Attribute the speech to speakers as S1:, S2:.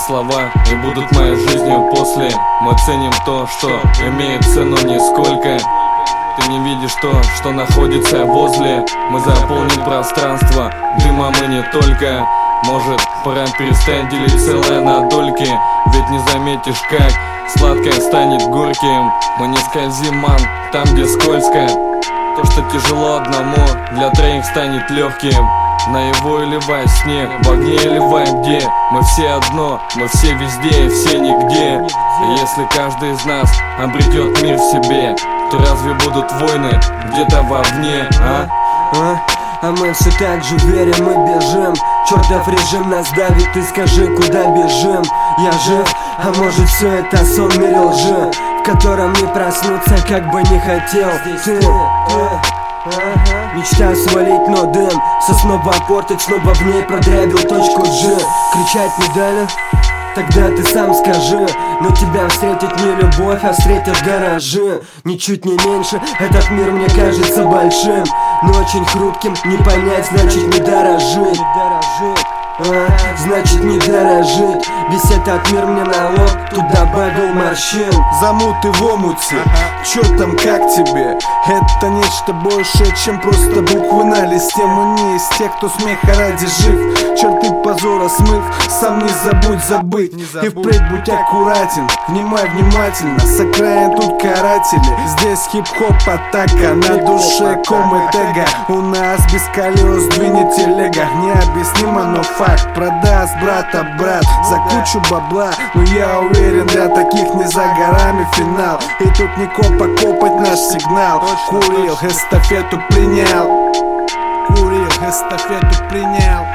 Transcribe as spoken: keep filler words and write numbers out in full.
S1: слова и будут моей жизнью после. Мы ценим то, что имеет цену нисколько. Ты не видишь то, что находится возле. Мы заполним пространство дымом и не только. Может, пора перестать делить целое на дольки. Ведь не заметишь, как сладкое станет горьким. Мы не скользим, ман, там, где скользко. То, что тяжело одному, для троих станет легким. Наяву или во сне, в огне или в воде. Мы все одно, мы все везде и все нигде. И если каждый из нас обретет мир в себе, то разве будут войны где-то вовне, а?
S2: А, а мы все так же верим, мы бежим. Чертов режим нас давит, ты скажи, куда бежим? Я жив, а может все это сон мире лжи, в котором не проснуться, как бы не хотел ты. Мечта свалить, но дым со снова портить, снова в ней продрябил точку G. Кричать не дали? Тогда ты сам скажи. Но тебя встретит не любовь, а встретят гаражи. Ничуть не меньше, этот мир мне кажется большим, но очень хрупким, не понять, значит не дорожить. А, значит не дорожить. Весь этот мир мне на лоб, тут добавил морщин.
S3: Замуты в омуте, чё там, как тебе? Это нечто большее, чем просто буквы на листе. Мы не из тех, кто смеха ради жив. Черты позора смыв, сам не забудь забыть. Не забудь. И впредь будь аккуратен, внимай внимательно. С окраин тут каратели, здесь хип-хоп атака. На душе ком и тега, у нас без колес двинет телега. Необъяснимо, но факт. Продаст брата брат за кучу бабла. Но я уверен, для таких не за горами финал. И тут не копа копать наш сигнал. Курил, эстафету принял. Курил, эстафету принял.